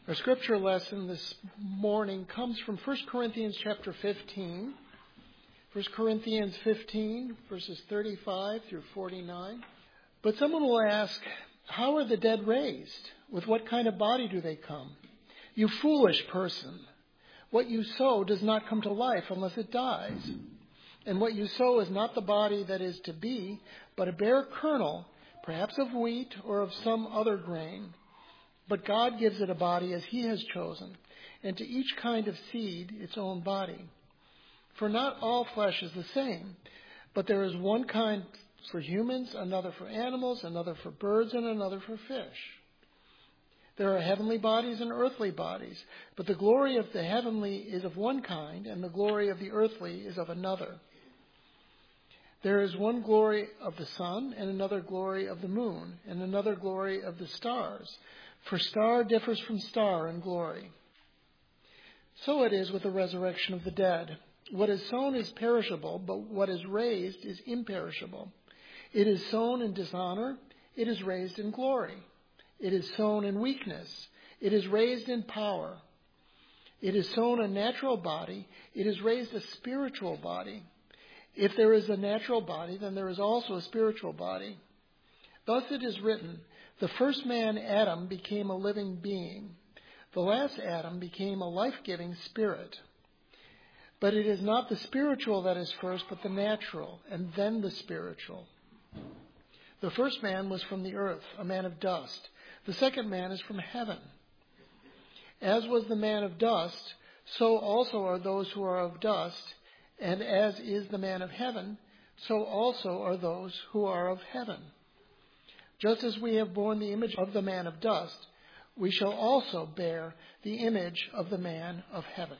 Our scripture lesson this morning comes from 1 Corinthians chapter 15. 1 Corinthians 15, verses 35 through 49. But someone will ask, how are the dead raised? With what kind of body do they come? You foolish person! What you sow does not come to life unless it dies. And what you sow is not the body that is to be, but a bare kernel, perhaps of wheat or of some other grain. But God gives it a body as He has chosen, and to each kind of seed its own body. For not all flesh is the same, but there is one kind for humans, another for animals, another for birds, and another for fish. There are heavenly bodies and earthly bodies, but the glory of the heavenly is of one kind, and the glory of the earthly is of another. There is one glory of the sun, and another glory of the moon, and another glory of the stars. For star differs from star in glory. So it is with the resurrection of the dead. What is sown is perishable, but what is raised is imperishable. It is sown in dishonor, it is raised in glory. It is sown in weakness, it is raised in power. It is sown a natural body, it is raised a spiritual body. If there is a natural body, then there is also a spiritual body. Thus it is written, the first man, Adam, became a living being. The last Adam became a life-giving spirit. But it is not the spiritual that is first, but the natural, and then the spiritual. The first man was from the earth, a man of dust. The second man is from heaven. As was the man of dust, so also are those who are of dust, and as is the man of heaven, so also are those who are of heaven. Just as we have borne the image of the man of dust, we shall also bear the image of the man of heaven.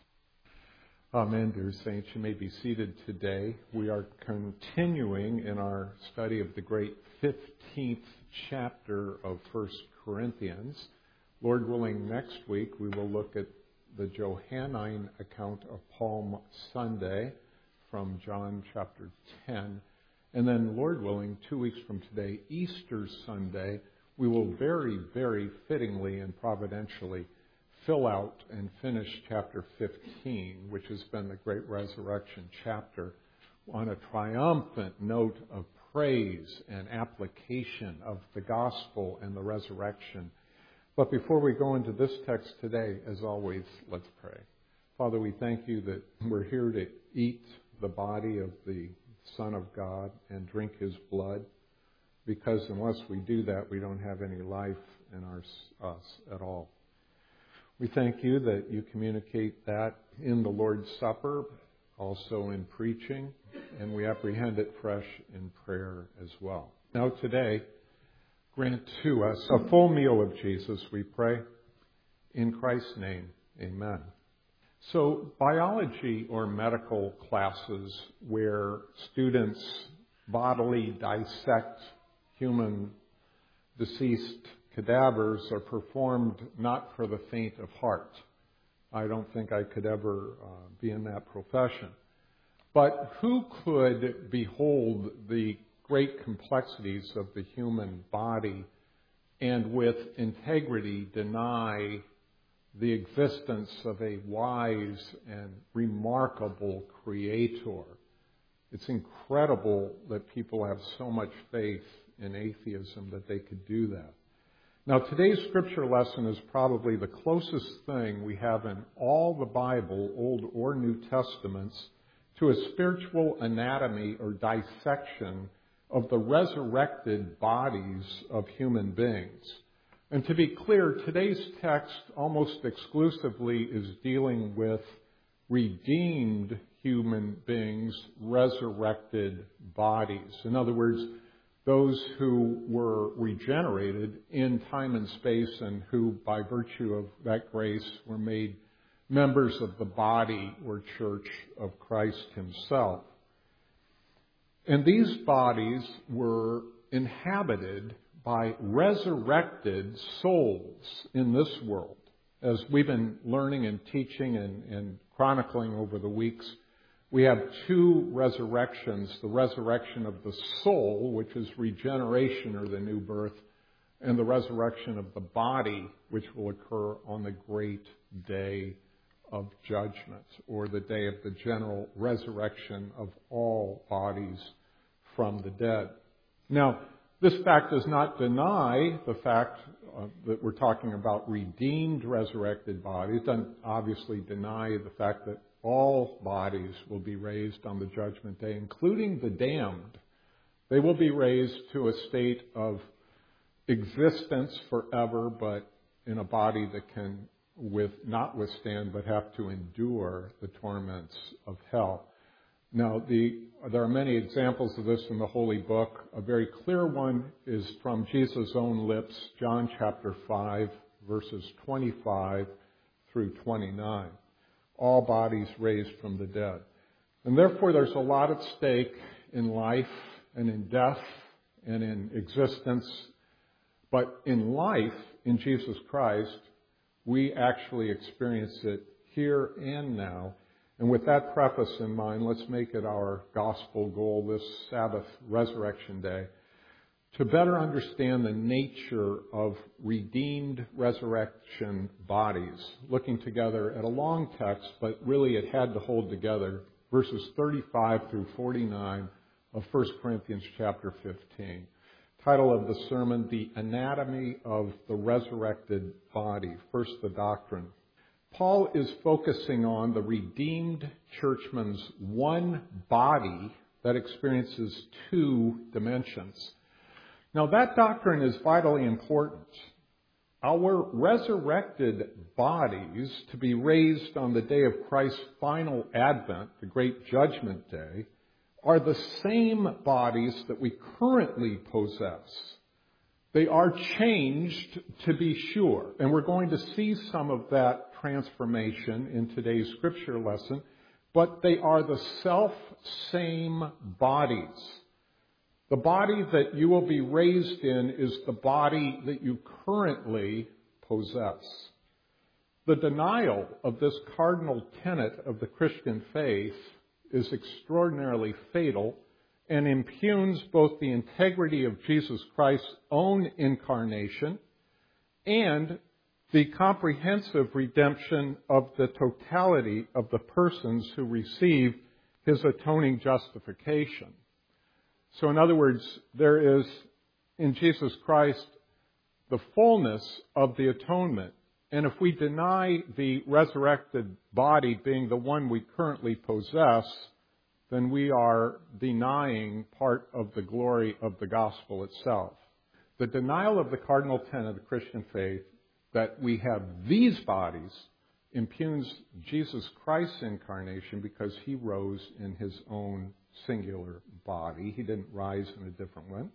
Amen, dear saints. You may be seated today. We are continuing in our study of the great 15th chapter of 1 Corinthians. Lord willing, next week we will look at the Johannine account of Palm Sunday from John chapter 10. And then, Lord willing, 2 weeks from today, Easter Sunday, we will very, very fittingly and providentially fill out and finish chapter 15, which has been the great resurrection chapter, on a triumphant note of praise and application of the gospel and the resurrection. But before we go into this text today, as always, let's pray. Father, we thank you that we're here to eat the body of the Son of God and drink His blood, because unless we do that, we don't have any life in us at all. We thank you that you communicate that in the Lord's Supper, also in preaching, and we apprehend it fresh in prayer as well. Now today, grant to us a full meal of Jesus, we pray. In Christ's name, amen. So biology or medical classes where students bodily dissect human deceased cadavers are performed not for the faint of heart. I don't think I could ever be in that profession. But who could behold the great complexities of the human body and with integrity deny the existence of a wise and remarkable Creator? It's incredible that people have so much faith in atheism that they could do that. Now, today's scripture lesson is probably the closest thing we have in all the Bible, Old or New Testaments, to a spiritual anatomy or dissection of the resurrected bodies of human beings. And to be clear, today's text almost exclusively is dealing with redeemed human beings' resurrected bodies. In other words, those who were regenerated in time and space and who, by virtue of that grace, were made members of the body or church of Christ Himself. And these bodies were inhabited by resurrected souls in this world. As we've been learning and teaching and chronicling over the weeks, we have two resurrections, the resurrection of the soul, which is regeneration or the new birth, and the resurrection of the body, which will occur on the great day of judgment, or the day of the general resurrection of all bodies from the dead. Now, this fact does not deny the fact that we're talking about redeemed resurrected bodies. It doesn't obviously deny the fact that all bodies will be raised on the judgment day, including the damned. They will be raised to a state of existence forever, but in a body that can not withstand, but have to endure the torments of hell. Now, there are many examples of this in the Holy Book. A very clear one is from Jesus' own lips, John chapter 5, verses 25 through 29. All bodies raised from the dead. And therefore, there's a lot at stake in life and in death and in existence. But in life, in Jesus Christ, we actually experience it here and now. And with that preface in mind, let's make it our gospel goal this Sabbath Resurrection Day to better understand the nature of redeemed resurrection bodies. Looking together at a long text, but really it had to hold together, verses 35 through 49 of 1 Corinthians chapter 15. Title of the sermon, The Anatomy of the Resurrected Body. First, the doctrine. Paul is focusing on the redeemed churchman's one body that experiences two dimensions. Now, that doctrine is vitally important. Our resurrected bodies, to be raised on the day of Christ's final advent, the great judgment day, are the same bodies that we currently possess. They are changed, to be sure, and we're going to see some of that transformation in today's scripture lesson, but they are the self-same bodies. The body that you will be raised in is the body that you currently possess. The denial of this cardinal tenet of the Christian faith is extraordinarily fatal and impugns both the integrity of Jesus Christ's own incarnation and the comprehensive redemption of the totality of the persons who receive his atoning justification. So in other words, there is in Jesus Christ the fullness of the atonement. And if we deny the resurrected body being the one we currently possess, then we are denying part of the glory of the gospel itself. The denial of the cardinal tenet of the Christian faith, that we have these bodies, impugns Jesus Christ's incarnation because he rose in his own singular body. He didn't rise in a different one.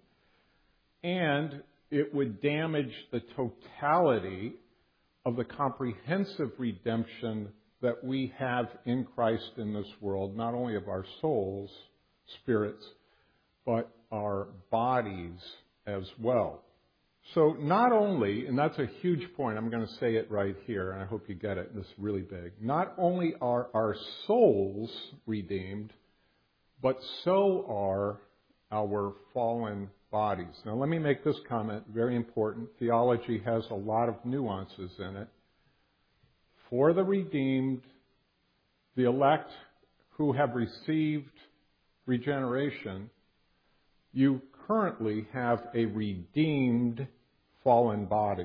And it would damage the totality of the comprehensive redemption that we have in Christ in this world, not only of our souls, spirits, but our bodies as well. So not only, and that's a huge point, I'm going to say it right here, and I hope you get it, this is really big. Not only are our souls redeemed, but so are our fallen bodies. Now let me make this comment, very important. Theology has a lot of nuances in it. For the redeemed, the elect who have received regeneration, you currently have a redeemed fallen body.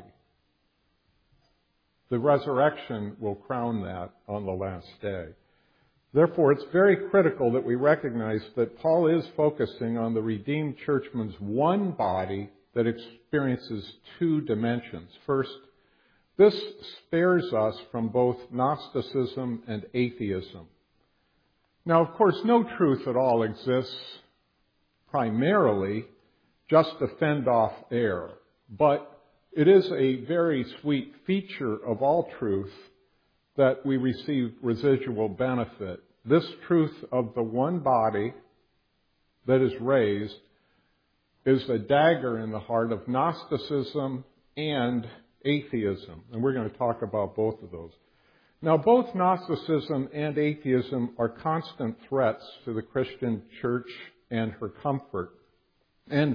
The resurrection will crown that on the last day. Therefore, it's very critical that we recognize that Paul is focusing on the redeemed churchman's one body that experiences two dimensions. First, this spares us from both Gnosticism and atheism. Now, of course, no truth at all exists primarily just to fend off error, but it is a very sweet feature of all truth that we receive residual benefit. This truth of the one body that is raised is a dagger in the heart of Gnosticism and atheism. And we're going to talk about both of those. Now, both Gnosticism and atheism are constant threats to the Christian church and her comfort. And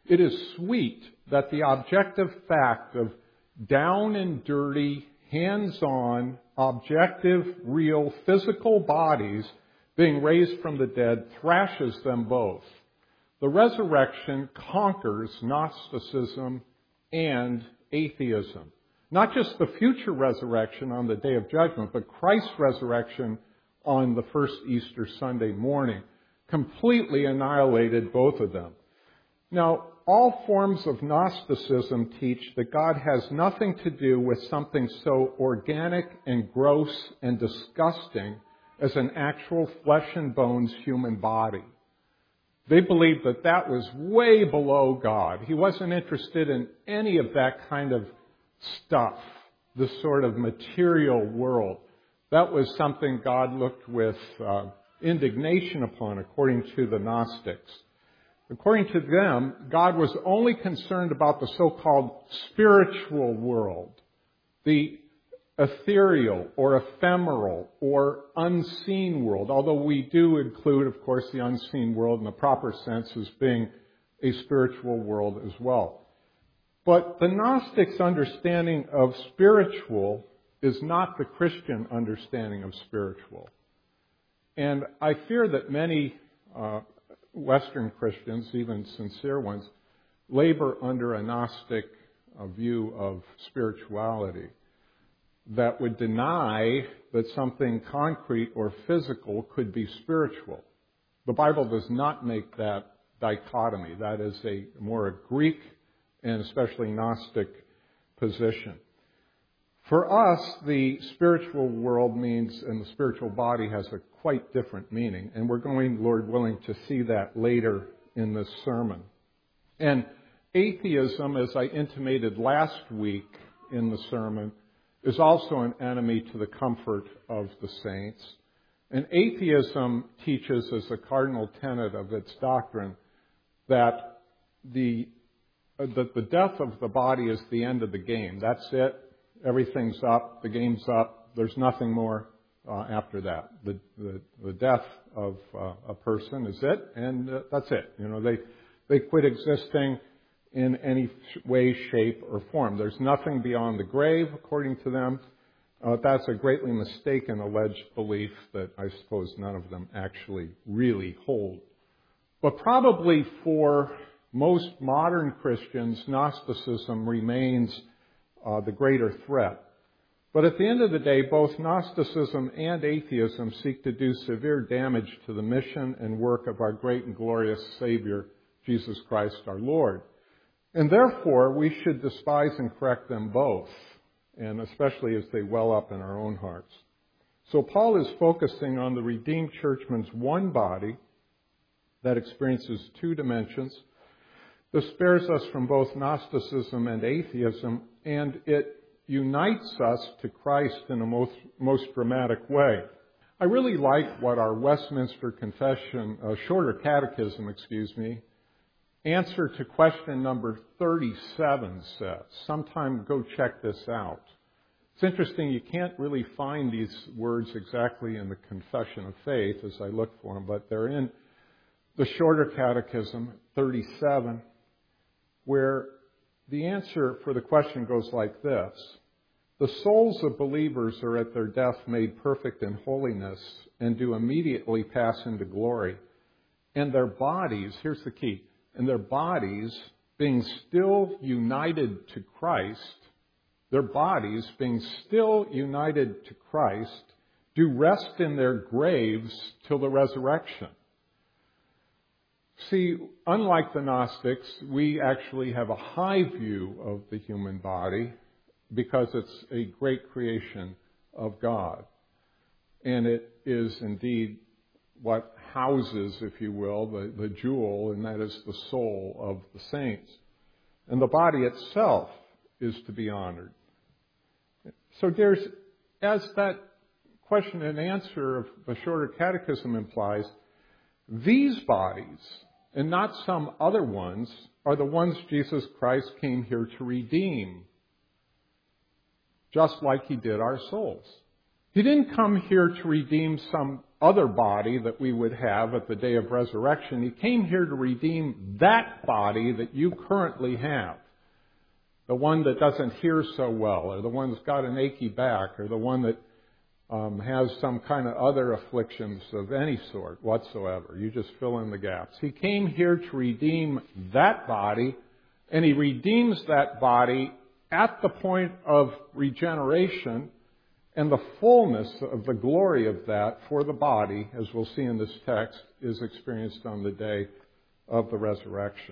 It is sweet that the objective fact of down and dirty, hands-on, objective, real, physical bodies being raised from the dead thrashes them both. The resurrection conquers Gnosticism and atheism. Not just the future resurrection on the day of judgment, but Christ's resurrection on the first Easter Sunday morning completely annihilated both of them. Now, all forms of Gnosticism teach that God has nothing to do with something so organic and gross and disgusting as an actual flesh and bones human body. They believed that that was way below God. He wasn't interested in any of that kind of stuff, this sort of material world. That was something God looked with indignation upon, according to the Gnostics. According to them, God was only concerned about the so-called spiritual world, the ethereal or ephemeral or unseen world, although we do include, of course, the unseen world in the proper sense as being a spiritual world as well. But the Gnostics' understanding of spiritual is not the Christian understanding of spiritual. And I fear that many Western Christians, even sincere ones, labor under a Gnostic view of spirituality that would deny that something concrete or physical could be spiritual. The Bible does not make that dichotomy. That is a more Greek and especially Gnostic position. For us, the spiritual world means, and the spiritual body has a quite different meaning. And we're going, Lord willing, to see that later in this sermon. And atheism, as I intimated last week in the sermon, is also an enemy to the comfort of the saints. And atheism teaches as a cardinal tenet of its doctrine that the death of the body is the end of the game. That's it. Everything's up. The game's up. There's nothing more after that. The death of a person is it, and that's it. You know, they quit existing in any way, shape, or form. There's nothing beyond the grave, according to them. That's a greatly mistaken alleged belief that I suppose none of them actually really hold. But probably for most modern Christians, Gnosticism remains the greater threat. But at the end of the day, both Gnosticism and atheism seek to do severe damage to the mission and work of our great and glorious Savior, Jesus Christ our Lord. And therefore, we should despise and correct them both, and especially as they well up in our own hearts. So Paul is focusing on the redeemed churchman's one body that experiences two dimensions. This spares us from both Gnosticism and atheism, and it unites us to Christ in a most dramatic way. I really like what our Westminster Confession, Shorter Catechism, answer to question number 37 says. Sometime go check this out. It's interesting, you can't really find these words exactly in the Confession of Faith as I look for them, but they're in the Shorter Catechism, 37, where the answer for the question goes like this. The souls of believers are at their death made perfect in holiness and do immediately pass into glory. And their bodies, here's the key, and their bodies being still united to Christ, do rest in their graves till the resurrection. See, unlike the Gnostics, we actually have a high view of the human body because it's a great creation of God. And it is indeed what houses, if you will, the jewel, and that is the soul of the saints. And the body itself is to be honored. So there's, as that question and answer of the Shorter Catechism implies, these bodies, and not some other ones, are the ones Jesus Christ came here to redeem, just like He did our souls. He didn't come here to redeem some other body that we would have at the day of resurrection. He came here to redeem that body that you currently have. The one that doesn't hear so well, or the one that's got an achy back, or the one that has some kind of other afflictions of any sort whatsoever. You just fill in the gaps. He came here to redeem that body, and He redeems that body at the point of regeneration, and the fullness of the glory of that for the body, as we'll see in this text, is experienced on the day of the resurrection.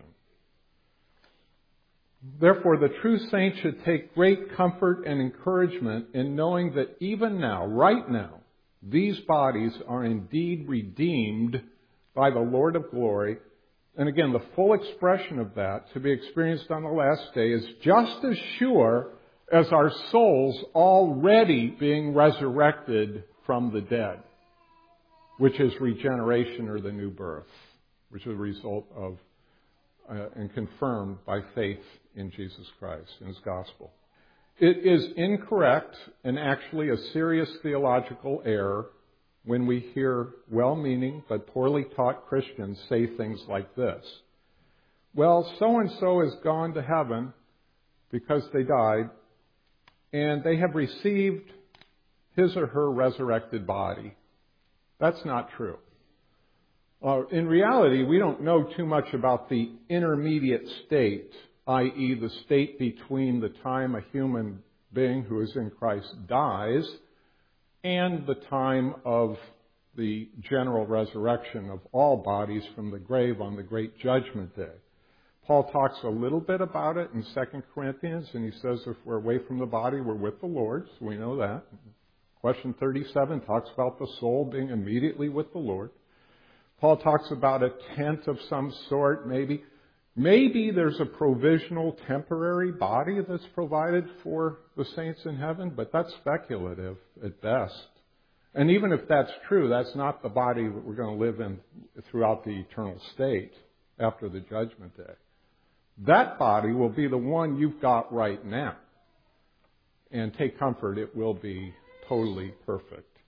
Therefore, the true saint should take great comfort and encouragement in knowing that even now, right now, these bodies are indeed redeemed by the Lord of glory. And again, the full expression of that to be experienced on the last day is just as sure as our souls already being resurrected from the dead, which is regeneration or the new birth, which is a result of and confirmed by faith in Jesus Christ, in His gospel. It is incorrect and actually a serious theological error when we hear well-meaning but poorly taught Christians say things like this. Well, so-and-so has gone to heaven because they died, and they have received his or her resurrected body. That's not true. In reality, we don't know too much about the intermediate state, i.e. the state between the time a human being who is in Christ dies and the time of the general resurrection of all bodies from the grave on the great judgment day. Paul talks a little bit about it in 2 Corinthians, and he says if we're away from the body, we're with the Lord, so we know that. Question 37 talks about the soul being immediately with the Lord. Paul talks about a tent of some sort, maybe. Maybe there's a provisional temporary body that's provided for the saints in heaven, but that's speculative at best. And even if that's true, that's not the body that we're going to live in throughout the eternal state after the judgment day. That body will be the one you've got right now. And take comfort, it will be totally perfect.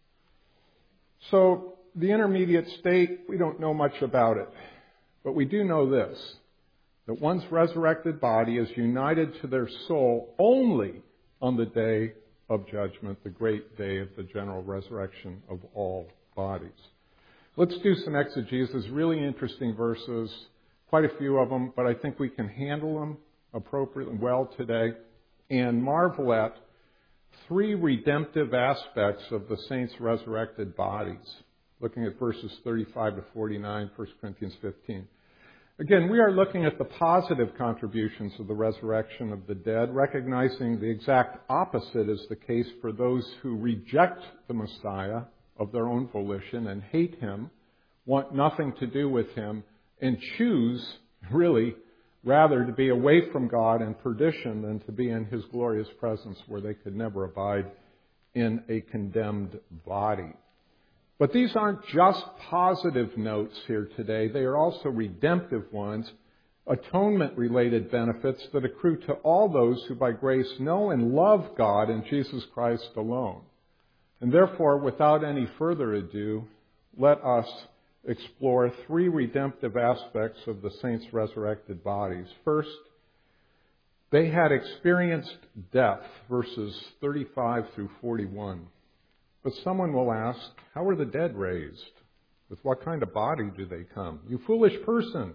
So, the intermediate state, we don't know much about it. But we do know this, that one's resurrected body is united to their soul only on the day of judgment, the great day of the general resurrection of all bodies. Let's do some exegesis, really interesting verses, quite a few of them, but I think we can handle them appropriately well today and marvel at three redemptive aspects of the saints' resurrected bodies. Looking at verses 35 to 49, 1 Corinthians 15. Again, we are looking at the positive contributions of the resurrection of the dead, recognizing the exact opposite is the case for those who reject the Messiah of their own volition and hate Him, want nothing to do with Him, and choose, really, rather to be away from God and perdition than to be in His glorious presence where they could never abide in a condemned body. But these aren't just positive notes here today. They are also redemptive ones, atonement-related benefits that accrue to all those who by grace know and love God in Jesus Christ alone. And therefore, without any further ado, let us explore three redemptive aspects of the saints' resurrected bodies. First, they had experienced death, verses 35 through 41. But someone will ask, how are the dead raised? With what kind of body do they come? You foolish person!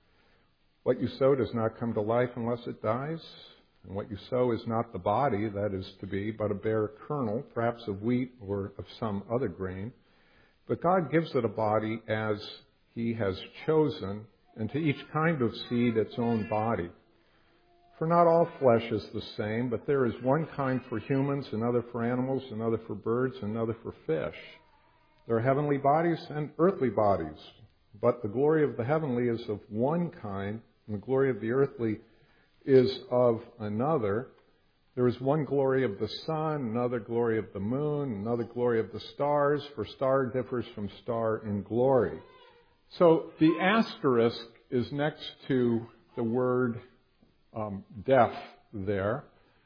What you sow does not come to life unless it dies. And what you sow is not the body that is to be, but a bare kernel, perhaps of wheat or of some other grain. But God gives it a body as He has chosen, and to each kind of seed its own body. For not all flesh is the same, but there is one kind for humans, another for animals, another for birds, another for fish. There are heavenly bodies and earthly bodies, but the glory of the heavenly is of one kind, and the glory of the earthly is of another. There is one glory of the sun, another glory of the moon, another glory of the stars, for star differs from star in glory. So the asterisk is next to the word death there.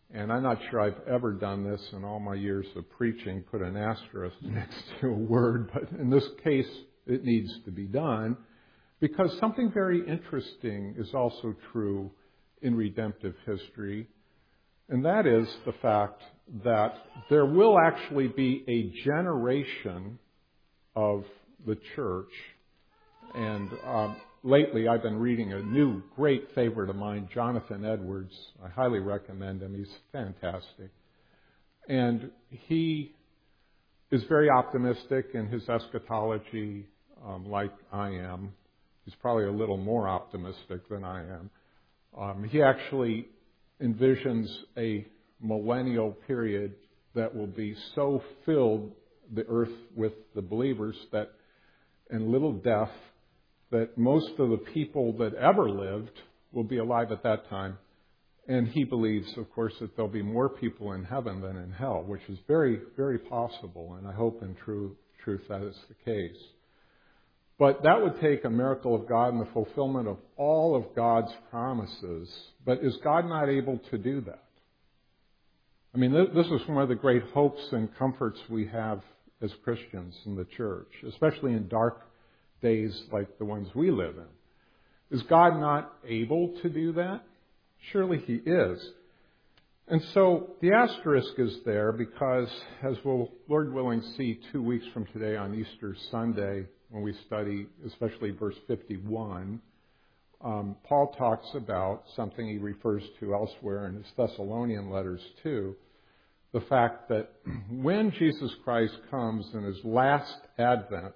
And I'm not sure I've ever done this in all my years of preaching, put an asterisk next to a word, but in this case, it needs to be done because something very interesting is also true in redemptive history, and that is the fact that there will actually be a generation of the church. And lately I've been reading a new great favorite of mine, Jonathan Edwards. I highly recommend him. He's fantastic. And he is very optimistic in his eschatology, like I am. He's probably a little more optimistic than I am. He actually envisions a millennial period that will be so filled, the earth, with the believers that, and little death, that most of the people that ever lived will be alive at that time. And he believes, of course, that there'll be more people in heaven than in hell, which is very, very possible. And I hope in truth that is the case. But that would take a miracle of God and the fulfillment of all of God's promises. But is God not able to do that? I mean, this is one of the great hopes and comforts we have as Christians in the church, especially in dark days like the ones we live in. Is God not able to do that? Surely He is. And so the asterisk is there because, as we'll, Lord willing, see 2 weeks from today on Easter Sunday, when we study especially verse 51, Paul talks about something he refers to elsewhere in his Thessalonian letters too, the fact that when Jesus Christ comes in His last advent,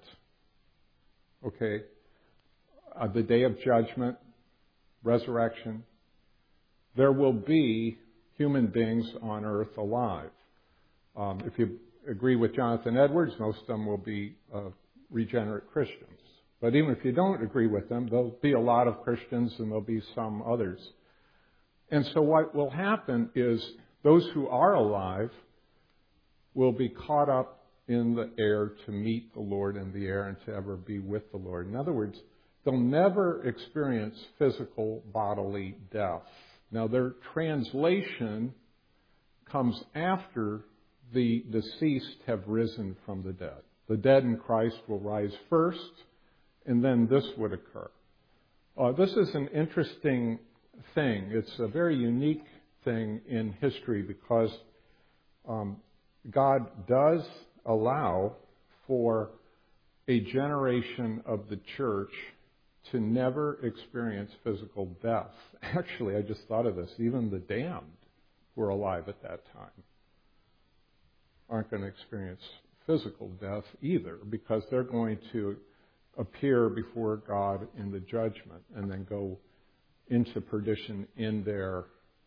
the day of judgment, resurrection, there will be human beings on earth alive. If you agree with Jonathan Edwards, most of them will be regenerate Christians. But even if you don't agree with them, there'll be a lot of Christians and there'll be some others. And so what will happen is those who are alive will be caught up in the air to meet the Lord in the air and to ever be with the Lord. In other words, they'll never experience physical bodily death. Now, their translation comes after the deceased have risen from the dead. The dead in Christ will rise first, and then this would occur. This is an interesting thing. It's a very unique thing in history because God does allow for a generation of the church to never experience physical death. Actually, I just thought of this. Even the damned who are alive at that time aren't going to experience physical death either, because they're going to appear before God in the judgment and then go into perdition in their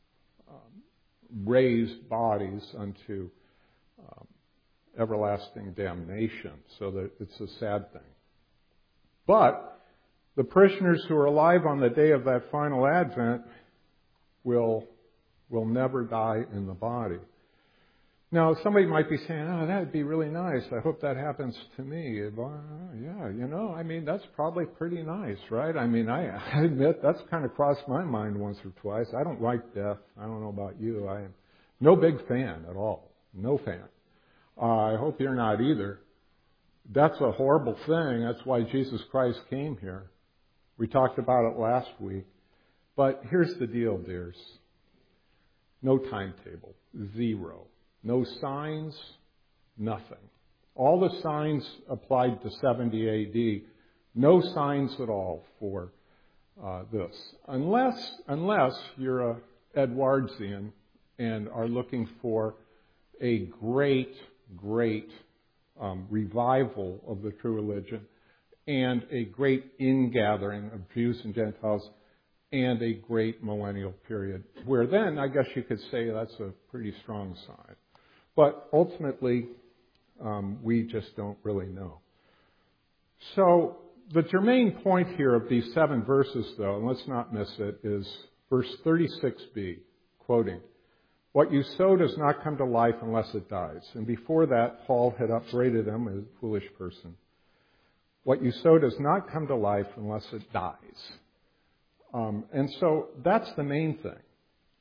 raised bodies unto everlasting damnation. So that it's a sad thing. But the parishioners who are alive on the day of that final advent will never die in the body. Now, somebody might be saying, that would be really nice. I hope that happens to me. Yeah, that's probably pretty nice, right? I admit that's kind of crossed my mind once or twice. I don't like death. I don't know about you. I am no big fan at all. No fan. I hope you're not either. That's a horrible thing. That's why Jesus Christ came here. We talked about it last week. But here's the deal, dears. No timetable. Zero. No signs, nothing. All the signs applied to 70 A.D., no signs at all for this. Unless you're a Edwardsian and are looking for a great revival of the true religion and a great ingathering of Jews and Gentiles and a great millennial period, where then I guess you could say that's a pretty strong sign. But ultimately, we just don't really know. So the germane point here of these 7 verses, though, and let's not miss it, is verse 36b, quoting, "What you sow does not come to life unless it dies." And before that, Paul had upbraided them as a foolish person. What you sow does not come to life unless it dies. And so that's the main thing.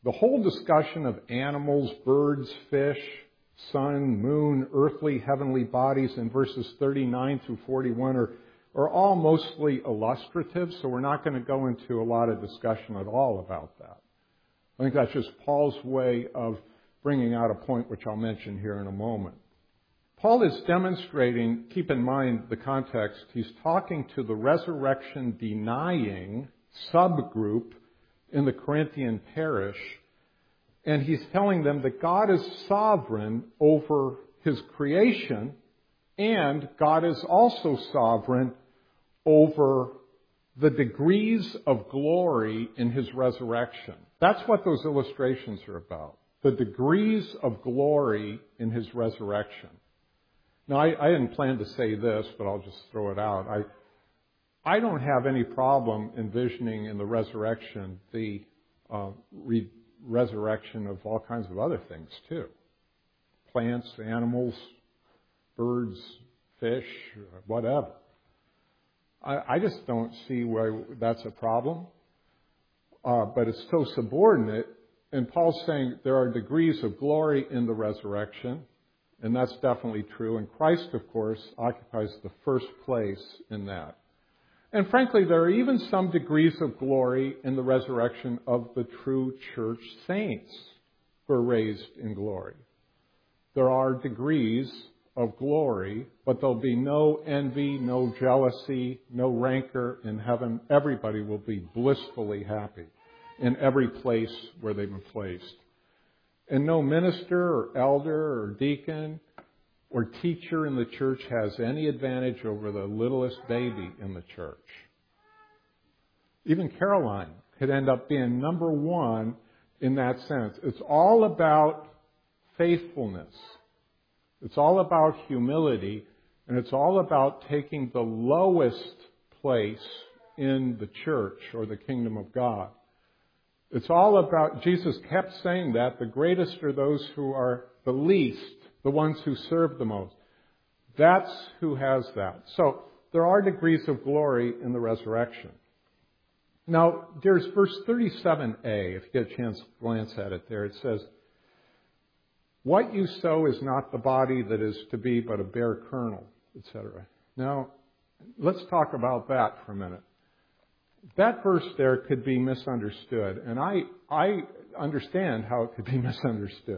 The whole discussion of animals, birds, fish, sun, moon, earthly, heavenly bodies in verses 39 through 41 are all mostly illustrative, so we're not going to go into a lot of discussion at all about that. I think that's just Paul's way of bringing out a point which I'll mention here in a moment. Paul is demonstrating, keep in mind the context, he's talking to the resurrection-denying subgroup in the Corinthian parish, and he's telling them that God is sovereign over His creation, and God is also sovereign over the degrees of glory in His resurrection. That's what those illustrations are about, the degrees of glory in His resurrection. Now, I didn't plan to say this, but I'll just throw it out. I don't have any problem envisioning in the resurrection the resurrection of all kinds of other things too. Plants, animals, birds, fish, whatever. I just don't see why that's a problem. But it's so subordinate. And Paul's saying there are degrees of glory in the resurrection. And that's definitely true. And Christ, of course, occupies the first place in that. And frankly, there are even some degrees of glory in the resurrection of the true church saints who are raised in glory. There are degrees of glory, but there'll be no envy, no jealousy, no rancor in heaven. Everybody will be blissfully happy in every place where they've been placed. And no minister or elder or deacon or teacher in the church has any advantage over the littlest baby in the church. Even Caroline could end up being number one in that sense. It's all about faithfulness. It's all about humility, and it's all about taking the lowest place in the church or the kingdom of God. It's all about, Jesus kept saying that, the greatest are those who are the least, the ones who serve the most. That's who has that. So there are degrees of glory in the resurrection. Now, there's verse 37a, if you get a chance to glance at it there. It says, "What you sow is not the body that is to be, but a bare kernel," etc. Now, let's talk about that for a minute. That verse there could be misunderstood, and I understand how it could be misunderstood.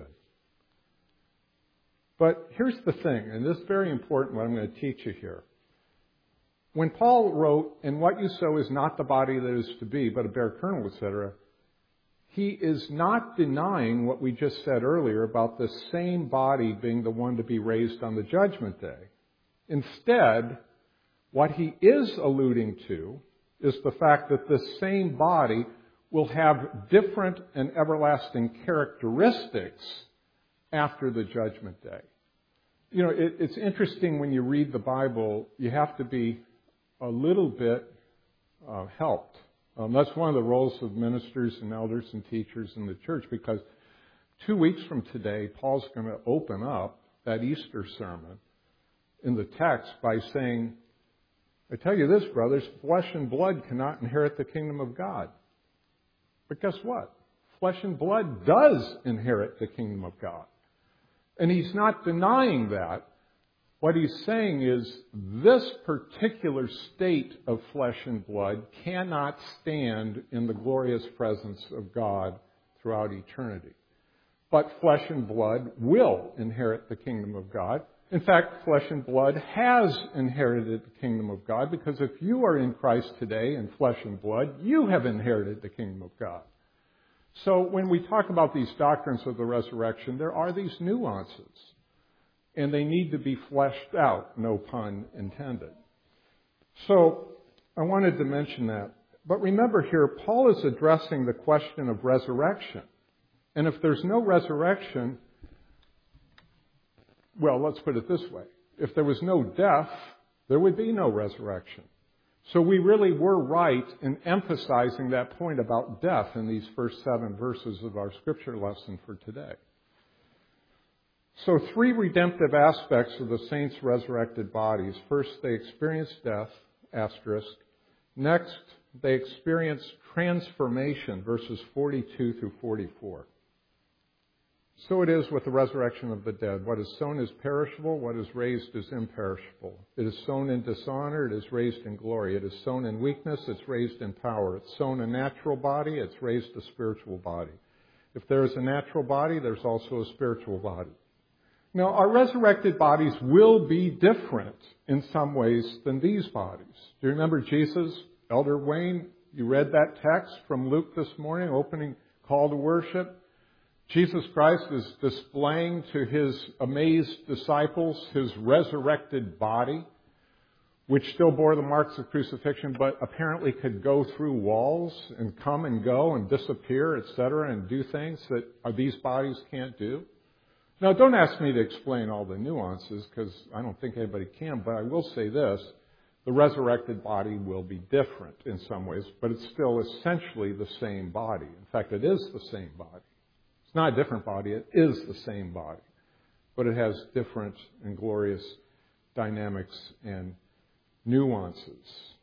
But here's the thing, and this is very important what I'm going to teach you here. When Paul wrote, "And what you sow is not the body that is to be, but a bare kernel," etc., he is not denying what we just said earlier about the same body being the one to be raised on the judgment day. Instead, what he is alluding to is the fact that this same body will have different and everlasting characteristics after the judgment day. You know, it's interesting when you read the Bible, you have to be a little bit helped. That's one of the roles of ministers and elders and teachers in the church, because 2 weeks from today, Paul's going to open up that Easter sermon in the text by saying, "I tell you this, brothers, flesh and blood cannot inherit the kingdom of God." But guess what? Flesh and blood does inherit the kingdom of God. And he's not denying that. What he's saying is this particular state of flesh and blood cannot stand in the glorious presence of God throughout eternity. But flesh and blood will inherit the kingdom of God. In fact, flesh and blood has inherited the kingdom of God, because if you are in Christ today in flesh and blood, you have inherited the kingdom of God. So when we talk about these doctrines of the resurrection, there are these nuances. And they need to be fleshed out, no pun intended. So I wanted to mention that. But remember here, Paul is addressing the question of resurrection. And if there's no resurrection, well, let's put it this way. If there was no death, there would be no resurrection. So we really were right in emphasizing that point about death in these first 7 verses of our scripture lesson for today. So 3 redemptive aspects of the saints' resurrected bodies. First, they experience death, asterisk. Next, they experience transformation, verses 42 through 44. So it is with the resurrection of the dead. What is sown is perishable, what is raised is imperishable. It is sown in dishonor, it is raised in glory. It is sown in weakness, it's raised in power. It's sown a natural body, it's raised a spiritual body. If there is a natural body, there's also a spiritual body. Now, our resurrected bodies will be different in some ways than these bodies. Do you remember Jesus? Elder Wayne, you read that text from Luke this morning, opening call to worship. Jesus Christ is displaying to his amazed disciples his resurrected body, which still bore the marks of crucifixion, but apparently could go through walls and come and go and disappear, etc., and do things that these bodies can't do. Now, don't ask me to explain all the nuances, because I don't think anybody can, but I will say this. The resurrected body will be different in some ways, but it's still essentially the same body. In fact, it is the same body. It's not a different body, it is the same body. But it has different and glorious dynamics and nuances.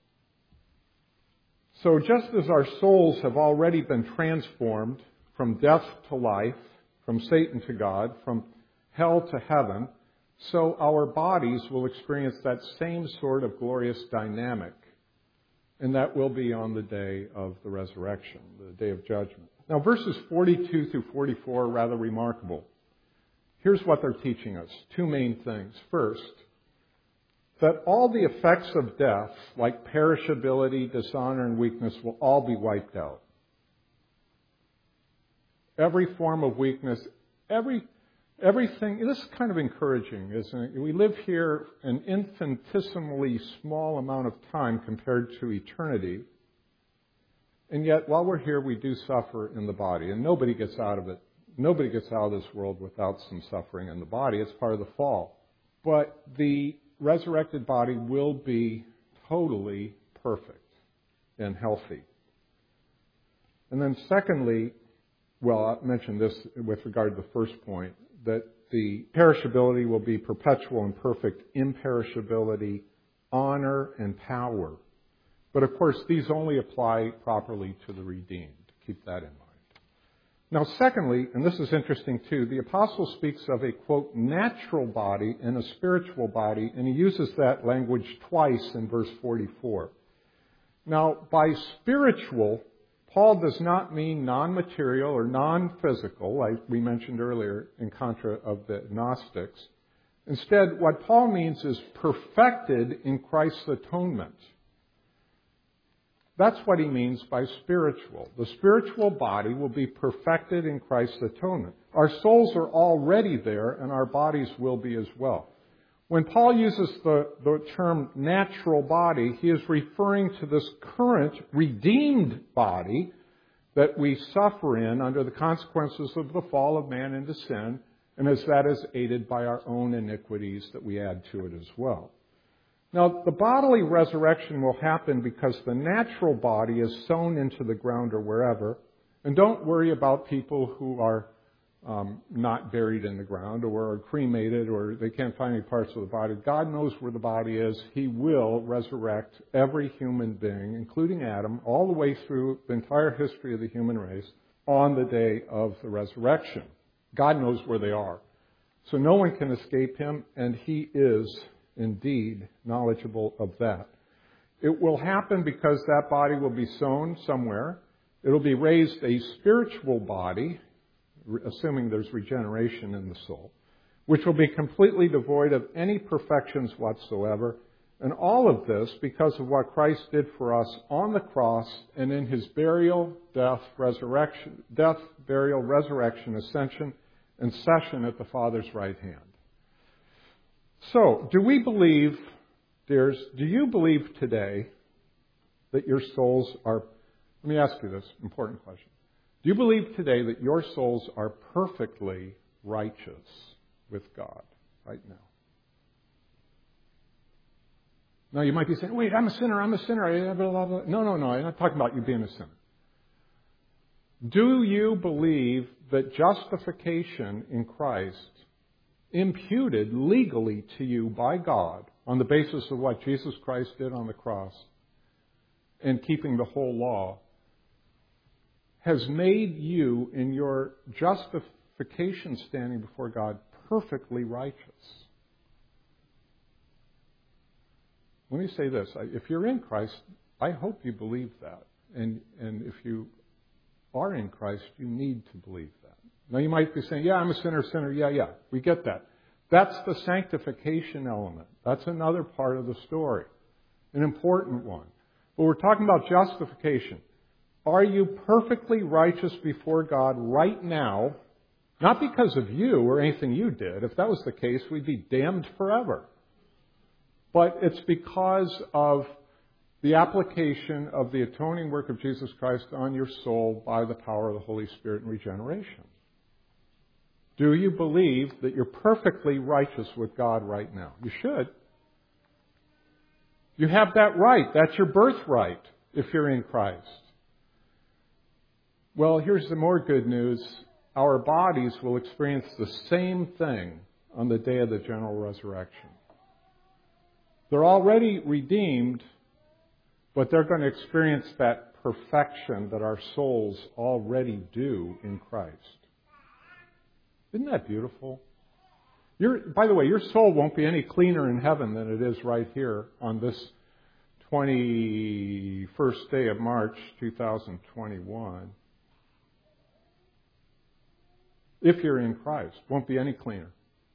So just as our souls have already been transformed from death to life, from Satan to God, from hell to heaven, so our bodies will experience that same sort of glorious dynamic. And that will be on the day of the resurrection, the day of judgment. Now, verses 42 through 44 are rather remarkable. Here's what they're teaching us. Two main things. First, that all the effects of death, like perishability, dishonor, and weakness, will all be wiped out. Every form of weakness, everything. This is kind of encouraging, isn't it? We live here an infinitesimally small amount of time compared to eternity. And yet, while we're here, we do suffer in the body. And nobody gets out of it. Nobody gets out of this world without some suffering in the body. It's part of the fall. But the resurrected body will be totally perfect and healthy. And then secondly, well, I mentioned this with regard to the first point, that the perishability will be perpetual and perfect imperishability, honor, and power. But of course, these only apply properly to the redeemed. Keep that in mind. Now, secondly, and this is interesting too, the apostle speaks of a, quote, natural body and a spiritual body, and he uses that language twice in verse 44. Now, by spiritual, Paul does not mean non-material or non-physical, like we mentioned earlier in contra of the Gnostics. Instead, what Paul means is perfected in Christ's atonement. That's what he means by spiritual. The spiritual body will be perfected in Christ's atonement. Our souls are already there, and our bodies will be as well. When Paul uses the term natural body, he is referring to this current redeemed body that we suffer in under the consequences of the fall of man into sin, and as that is aided by our own iniquities that we add to it as well. Now, the bodily resurrection will happen because the natural body is sown into the ground or wherever. And don't worry about people who are not buried in the ground or are cremated or they can't find any parts of the body. God knows where the body is. He will resurrect every human being, including Adam, all the way through the entire history of the human race on the day of the resurrection. God knows where they are. So no one can escape him, and he is indeed knowledgeable of that. It will happen because that body will be sown somewhere. It will be raised a spiritual body, assuming there's regeneration in the soul, which will be completely devoid of any perfections whatsoever. And all of this because of what Christ did for us on the cross and in his burial, death, burial, resurrection, ascension, and session at the Father's right hand. So, do we believe, dears, do you believe today that your souls are, let me ask you this important question. Do you believe today that your souls are perfectly righteous with God right now? Now, you might be saying, wait, I'm a sinner. No, I'm not talking about you being a sinner. Do you believe that justification in Christ imputed legally to you by God on the basis of what Jesus Christ did on the cross and keeping the whole law has made you in your justification standing before God perfectly righteous. Let me say this. If you're in Christ, I hope you believe that. And if you are in Christ, you need to believe that. Now you might be saying, yeah, I'm a sinner. Yeah, we get that. That's the sanctification element. That's another part of the story. An important one. But we're talking about justification. Are you perfectly righteous before God right now? Not because of you or anything you did. If that was the case, we'd be damned forever. But it's because of the application of the atoning work of Jesus Christ on your soul by the power of the Holy Spirit and regeneration. Do you believe that you're perfectly righteous with God right now? You should. You have that right. That's your birthright if you're in Christ. Well, here's the more good news. Our bodies will experience the same thing on the day of the general resurrection. They're already redeemed, but they're going to experience that perfection that our souls already do in Christ. Isn't that beautiful? By the way, your soul won't be any cleaner in heaven than it is right here on this 21st day of March, 2021. If you're in Christ, won't be any cleaner.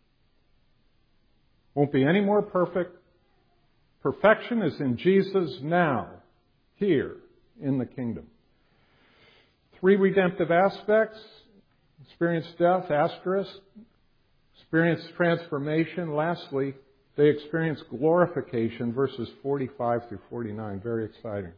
Won't be any more perfect. Perfection is in Jesus now, here, in the kingdom. 3 redemptive aspects. Experience death, asterisk. Experience transformation. Lastly, they experience glorification, verses 45 through 49. Very exciting.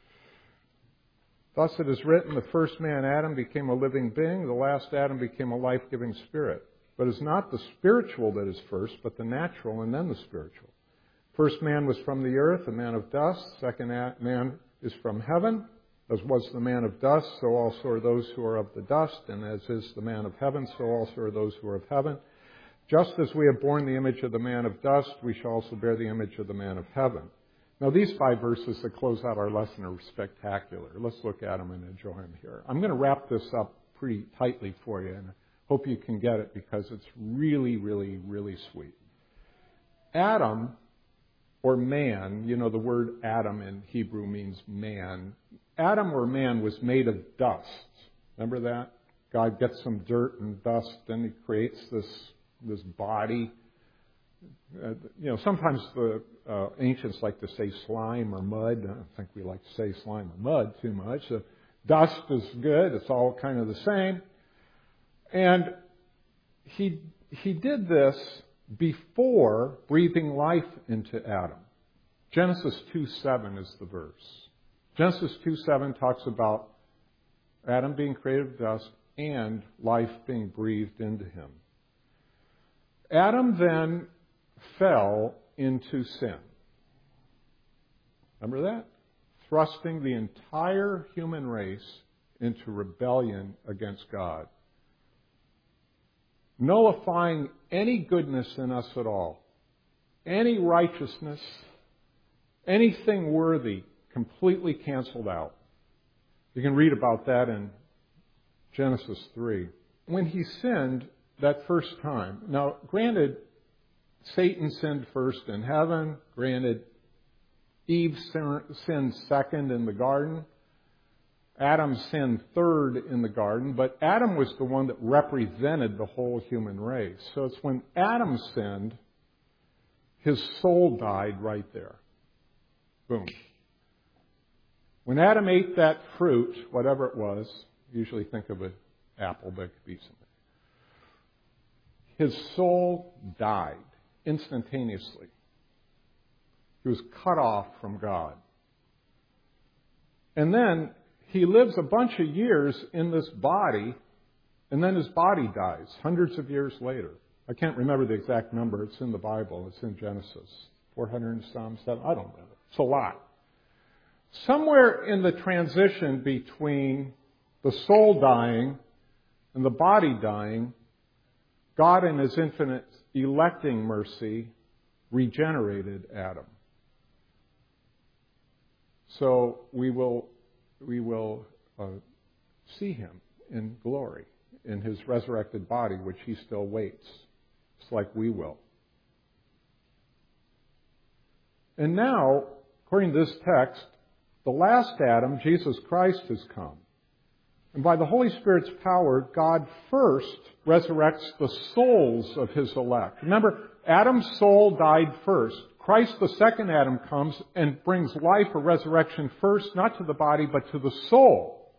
Thus it is written, the first man, Adam, became a living being. The last Adam became a life-giving spirit. But it's not the spiritual that is first, but the natural and then the spiritual. First man was from the earth, a man of dust. Second man is from heaven. As was the man of dust, so also are those who are of the dust. And as is the man of heaven, so also are those who are of heaven. Just as we have borne the image of the man of dust, we shall also bear the image of the man of heaven. Now, these 5 verses that close out our lesson are spectacular. Let's look at them and enjoy them here. I'm going to wrap this up pretty tightly for you, and I hope you can get it because it's really, really, really sweet. Adam, or man, you know, the word Adam in Hebrew means man. Adam or man was made of dust. Remember that? God gets some dirt and dust, and He creates this body. Sometimes the ancients like to say slime or mud. I don't think we like to say slime or mud too much. Dust is good. It's all kind of the same. And he did this before breathing life into Adam. Genesis 2:7 is the verse. Genesis 2:7 talks about Adam being created of dust and life being breathed into him. Adam then fell into sin. Remember that? Thrusting the entire human race into rebellion against God. Nullifying any goodness in us at all. Any righteousness, anything worthy, completely canceled out. You can read about that in Genesis 3. When he sinned that first time, now granted, Satan sinned first in heaven. Granted, Eve sinned second in the garden. Adam sinned third in the garden. But Adam was the one that represented the whole human race. So it's when Adam sinned, his soul died right there. Boom. When Adam ate that fruit, whatever it was, usually think of an apple, but it could be something. His soul died instantaneously. He was cut off from God. And then he lives a bunch of years in this body, and then his body dies hundreds of years later. I can't remember the exact number. It's in the Bible. It's in Genesis. 400 and some, 7. I don't remember. It's a lot. Somewhere in the transition between the soul dying and the body dying, God in His infinite electing mercy regenerated Adam. So we will see him in glory, in his resurrected body, which he still waits, just like we will. And now, according to this text, the last Adam, Jesus Christ, has come. And by the Holy Spirit's power, God first resurrects the souls of his elect. Remember, Adam's soul died first. Christ, the second Adam, comes and brings life or resurrection first, not to the body, but to the soul.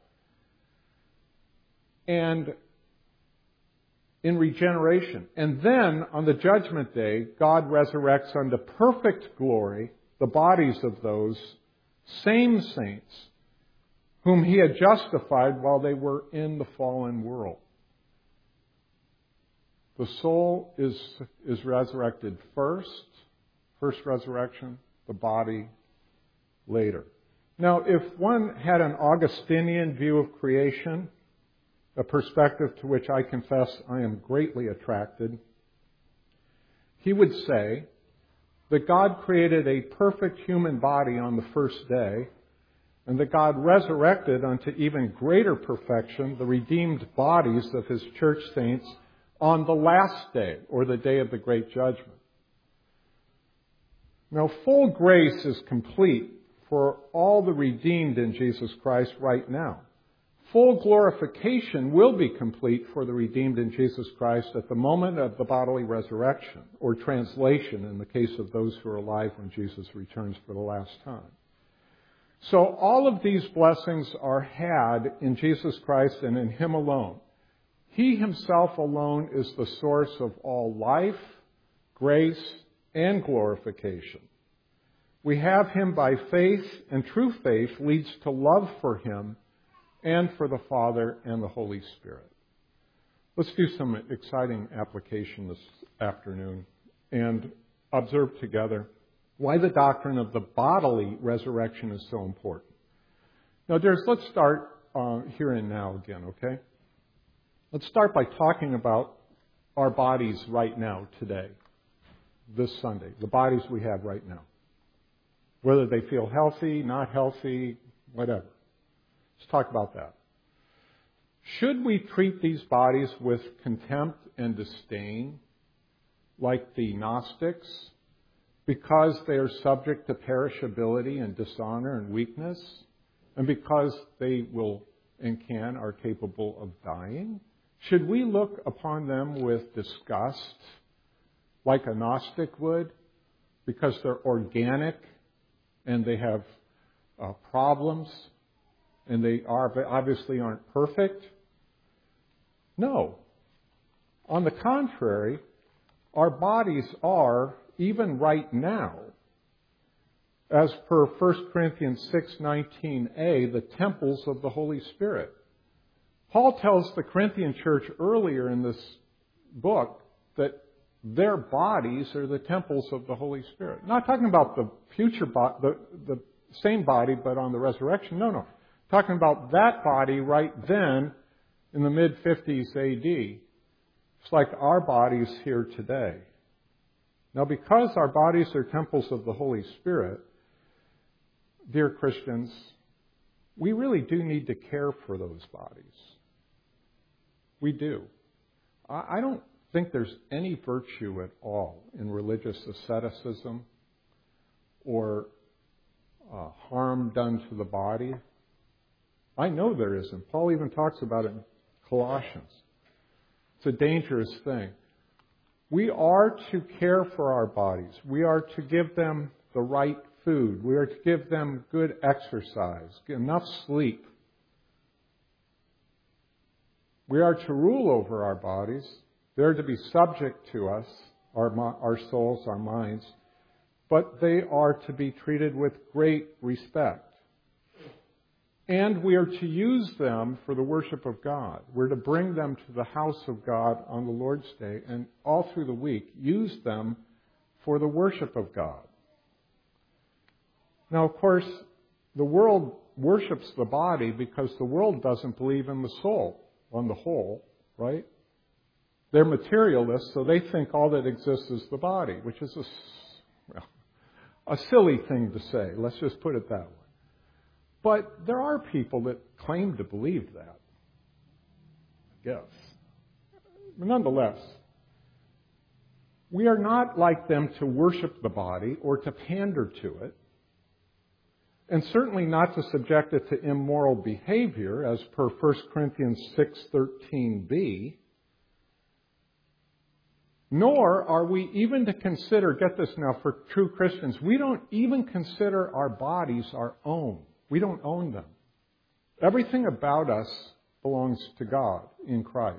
And in regeneration. And then, on the judgment day, God resurrects unto perfect glory the bodies of those same saints whom he had justified while they were in the fallen world. The soul is resurrected first resurrection, the body later. Now, if one had an Augustinian view of creation, a perspective to which I confess I am greatly attracted, he would say that God created a perfect human body on the first day, and that God resurrected unto even greater perfection the redeemed bodies of his church saints on the last day, or the day of the great judgment. Now, full grace is complete for all the redeemed in Jesus Christ right now. Full glorification will be complete for the redeemed in Jesus Christ at the moment of the bodily resurrection, or translation in the case of those who are alive when Jesus returns for the last time. So all of these blessings are had in Jesus Christ and in him alone. He himself alone is the source of all life, grace, and glorification. We have him by faith, and true faith leads to love for him and for the Father and the Holy Spirit. Let's do some exciting application this afternoon and observe together why the doctrine of the bodily resurrection is so important. Now, dears, let's start here and now again, okay? Let's start by talking about our bodies right now, today, this Sunday, the bodies we have right now. Whether they feel healthy, not healthy, whatever. Let's talk about that. Should we treat these bodies with contempt and disdain, like the Gnostics, because they are subject to perishability and dishonor and weakness, and because they will and are capable of dying? Should we look upon them with disgust, like a Gnostic would, because they're organic and they have problems and they obviously aren't perfect? No. On the contrary, our bodies are, even right now, as per 1 Corinthians 6:19a, the temples of the Holy Spirit. Paul tells the Corinthian church earlier in this book that their bodies are the temples of the Holy Spirit. I'm not talking about the future body, the same body, but on the resurrection. No. Talking about that body right then in the mid-50s AD. It's like our bodies here today. Now, because our bodies are temples of the Holy Spirit, dear Christians, we really do need to care for those bodies. We do. I don't think there's any virtue at all in religious asceticism or harm done to the body. I know there isn't. Paul even talks about it in Colossians. It's a dangerous thing. We are to care for our bodies. We are to give them the right food. We are to give them good exercise, enough sleep. We are to rule over our bodies. They are to be subject to us, our souls, our minds, but they are to be treated with great respect. And we are to use them for the worship of God. We're to bring them to the house of God on the Lord's Day and all through the week use them for the worship of God. Now, of course, the world worships the body because the world doesn't believe in the soul on the whole, right? They're materialists, so they think all that exists is the body, which is a silly thing to say. Let's just put it that way. But there are people that claim to believe that, I guess. But nonetheless, we are not like them to worship the body or to pander to it, and certainly not to subject it to immoral behavior, as per 1 Corinthians 6:13b. Nor are we even to consider, get this now, for true Christians, we don't even consider our bodies our own. We don't own them. Everything about us belongs to God in Christ.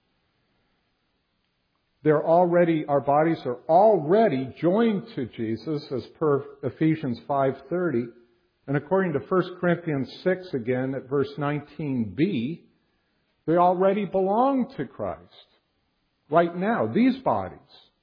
Our bodies are already joined to Jesus, as per Ephesians 5:30. And according to 1 Corinthians 6 again at verse 19b, they already belong to Christ. Right now, these bodies.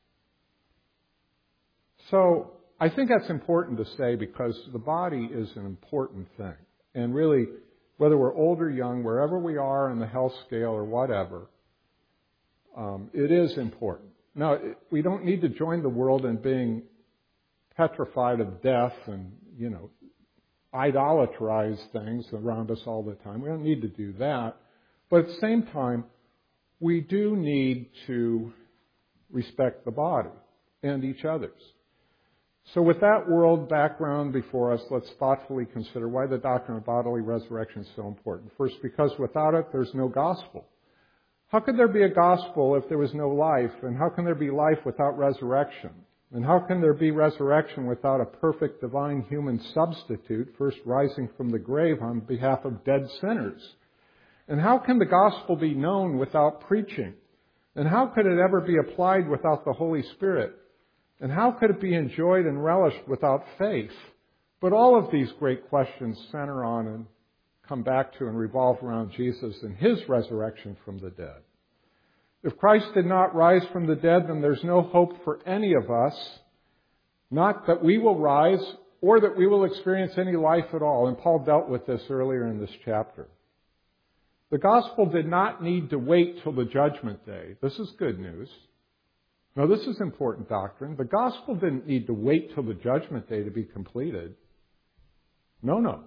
So I think that's important to say because the body is an important thing. And really, whether we're old or young, wherever we are in the health scale or whatever, it is important. Now, we don't need to join the world in being petrified of death and, idolatrize things around us all the time. We don't need to do that. But at the same time, we do need to respect the body and each other's. So with that world background before us, let's thoughtfully consider why the doctrine of bodily resurrection is so important. First, because without it, there's no gospel. How could there be a gospel if there was no life? And how can there be life without resurrection? And how can there be resurrection without a perfect divine human substitute, first rising from the grave on behalf of dead sinners? And how can the gospel be known without preaching? And how could it ever be applied without the Holy Spirit? And how could it be enjoyed and relished without faith? But all of these great questions center on and come back to and revolve around Jesus and His resurrection from the dead. If Christ did not rise from the dead, then there's no hope for any of us, not that we will rise or that we will experience any life at all. And Paul dealt with this earlier in this chapter. The gospel did not need to wait till the judgment day. This is good news. Now, this is important doctrine. The gospel didn't need to wait till the judgment day to be completed. No.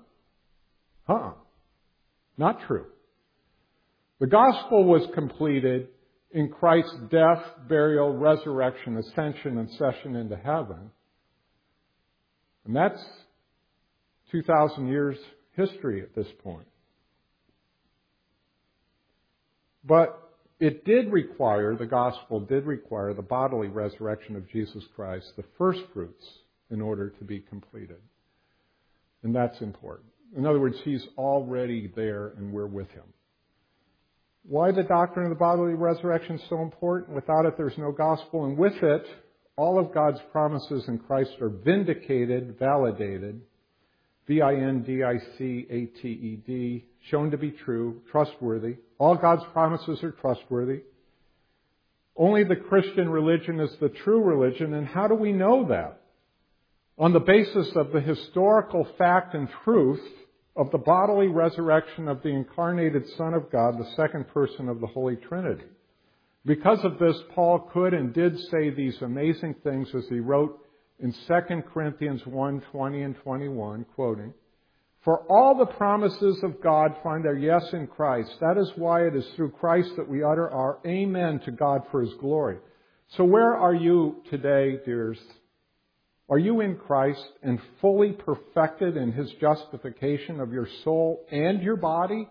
Not true. The gospel was completed in Christ's death, burial, resurrection, ascension, and session into heaven. And that's 2,000 years history at this point. But the gospel did require the bodily resurrection of Jesus Christ, the first fruits, in order to be completed. And that's important. In other words, He's already there and we're with Him. Why the doctrine of the bodily resurrection is so important? Without it, there's no gospel. And with it, all of God's promises in Christ are vindicated, validated, vindicated, shown to be true, trustworthy. All God's promises are trustworthy. Only the Christian religion is the true religion. And how do we know that? On the basis of the historical fact and truth of the bodily resurrection of the incarnated Son of God, the second person of the Holy Trinity. Because of this, Paul could and did say these amazing things as he wrote in 2 Corinthians 1:20 and 21, quoting, "For all the promises of God find their yes in Christ. That is why it is through Christ that we utter our amen to God for His glory." So where are you today, dears? Are you in Christ and fully perfected in His justification of your soul and your body?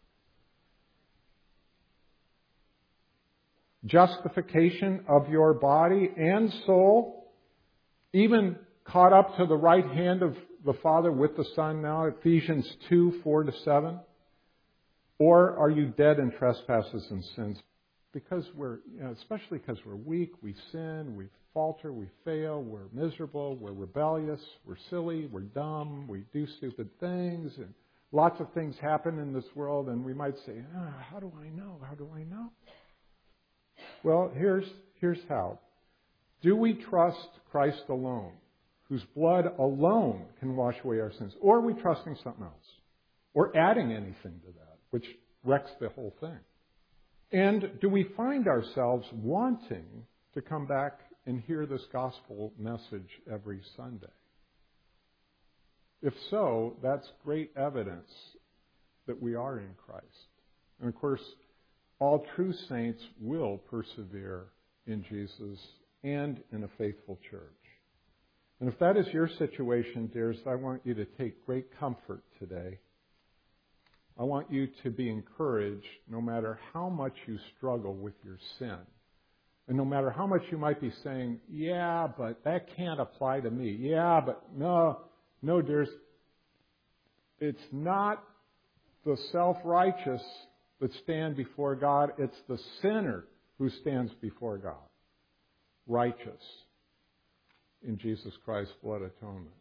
Justification of your body and soul, even caught up to the right hand of the Father with the Son now, Ephesians 2:4-7? Or are you dead in trespasses and sins? Because especially because we're weak, we sin, we falter, we fail, we're miserable, we're rebellious, we're silly, we're dumb, we do stupid things, and lots of things happen in this world, and we might say, how do I know? How do I know? Well, here's how. Do we trust Christ alone, whose blood alone can wash away our sins? Or are we trusting something else? Or adding anything to that, which wrecks the whole thing? And do we find ourselves wanting to come back and hear this gospel message every Sunday? If so, that's great evidence that we are in Christ. And of course, all true saints will persevere in Jesus and in a faithful church. And if that is your situation, dearest, I want you to take great comfort today. I want you to be encouraged no matter how much you struggle with your sin. And no matter how much you might be saying, yeah, but that can't apply to me. Yeah, but no, dearest. It's not the self-righteous that stand before God. It's the sinner who stands before God, righteous in Jesus Christ's blood atonement.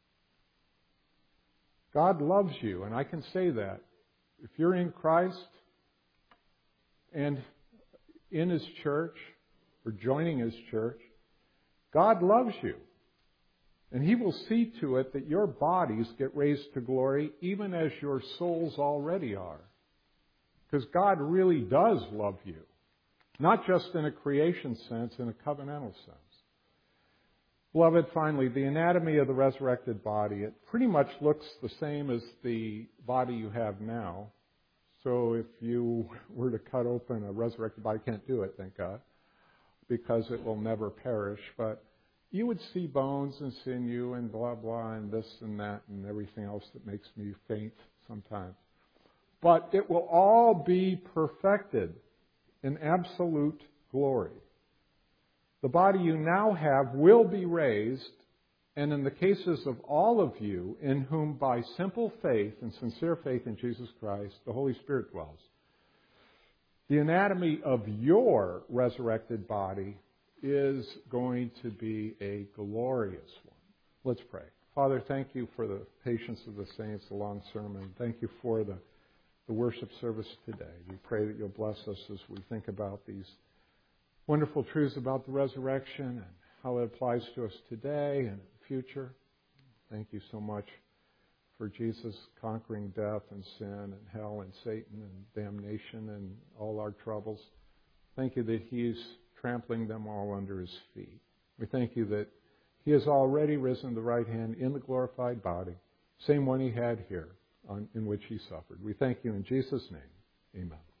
God loves you, and I can say that. If you're in Christ and in His church or joining His church, God loves you. And He will see to it that your bodies get raised to glory even as your souls already are. Because God really does love you. Not just in a creation sense, in a covenantal sense. Beloved, finally, the anatomy of the resurrected body, it pretty much looks the same as the body you have now. So if you were to cut open a resurrected body, you can't do it, thank God, because it will never perish. But you would see bones and sinew and blah, blah, and this and that and everything else that makes me faint sometimes. But it will all be perfected in absolute glory. The body you now have will be raised, and in the cases of all of you in whom by simple faith and sincere faith in Jesus Christ, the Holy Spirit dwells, the anatomy of your resurrected body is going to be a glorious one. Let's pray. Father, thank you for the patience of the saints, the long sermon. Thank you for the worship service today. We pray that you'll bless us as we think about these wonderful truths about the resurrection and how it applies to us today and in the future. Thank you so much for Jesus conquering death and sin and hell and Satan and damnation and all our troubles. Thank you that He's trampling them all under His feet. We thank you that He has already risen to the right hand in the glorified body, same one He had here in which He suffered. We thank you in Jesus' name. Amen.